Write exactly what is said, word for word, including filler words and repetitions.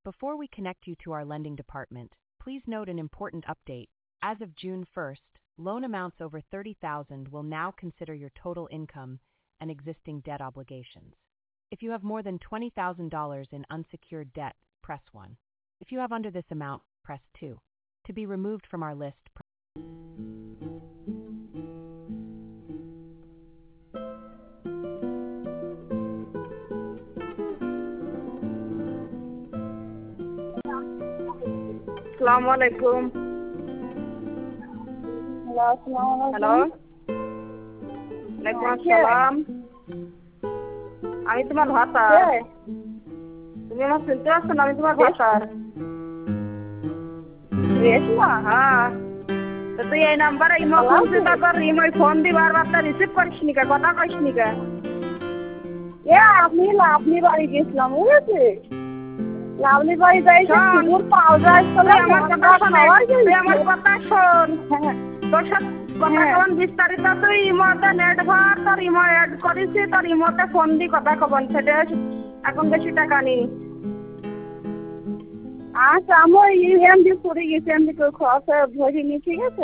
Before we connect you to our lending department, please note an important update. As of June first, loan amounts over thirty thousand dollars will now consider your total income and existing debt obligations. If you have more than twenty thousand dollars in unsecured debt, press one. If you have under this amount, press two. To be removed from our list, press Assalamualaikum. Hello, আসসালামু hello আলাইকুম। ওয়ালাইকুম আসসালাম। আমি তোমার ভাতা। কে? তুমি আমার শুনতে পাচ্ছ না? আমি তোমার ভাতার। রেশমা? হ্যাঁ। তো তুই এই নাম্বারে ইমো ফোন দিতে তোর ইমো ফোন দি বারবার তা রিসিভ করিস নি কে? কথা কইস নি কে? এ আমি লাভলি বাড়ি গেছিলাম, বুঝেছি? লাভলি বাড়ি যাই কুকুর পাওয়া যায় তুই আমার কথা শোন, তুই আমার কথা শোন। তোর সাথে কথা কন বিস্তারিত তুই ইমোতে নেট ভর, তোর ইমো অ্যাড করিস, তোর ইমোতে ফোন দি কথা কবন সেটা এখন বেশি টাকা নি। আচ্ছা, আমি এমডি করে গেছি, এমডি করে খরচা ধরিনি, ঠিক আছে?